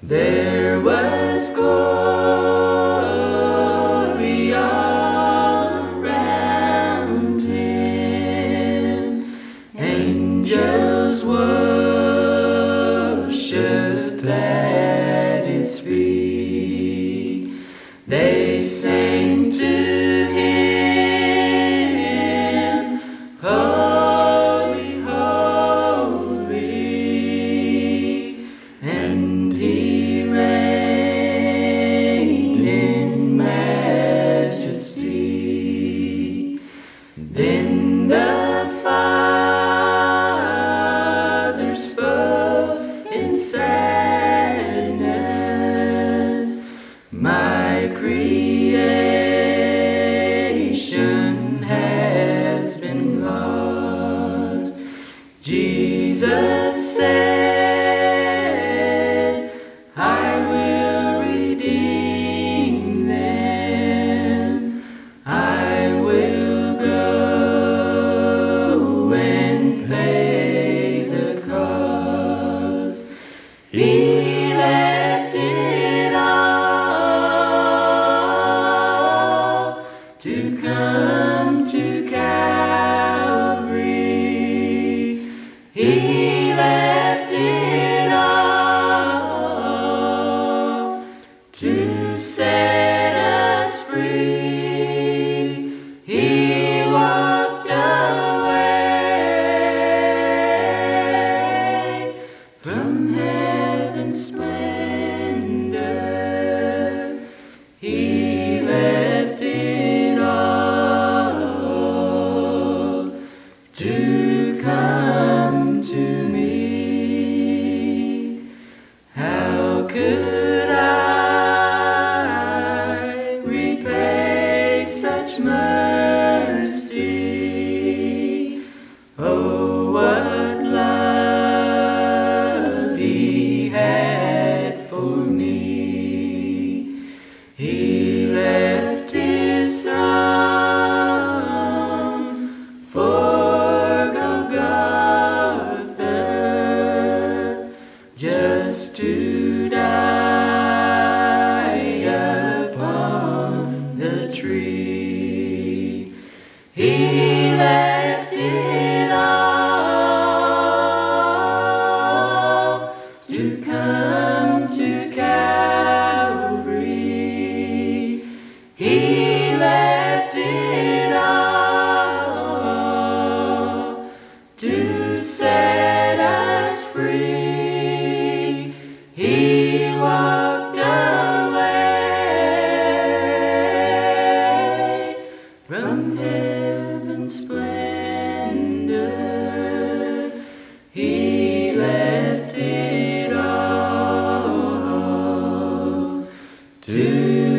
There was glory all around him. Angels worshipped at his feet. They sang to him, Holy, holy, and he reigned in majesty. Then the Father spoke in sadness, my creation has been lost. Jesus said, I will redeem them. I will go and pay the cost. He left it all to come to Calvary. He left it all to set us free. He walked away from heaven's splendor. He left it all to come to me. How could I repay such mercy? Oh, what love he had for me. He left his throne for Golgotha, just to die upon the tree. He left it all to come to Calvary. He left it all to set us free. He walked away from heaven's splendor. He left it all to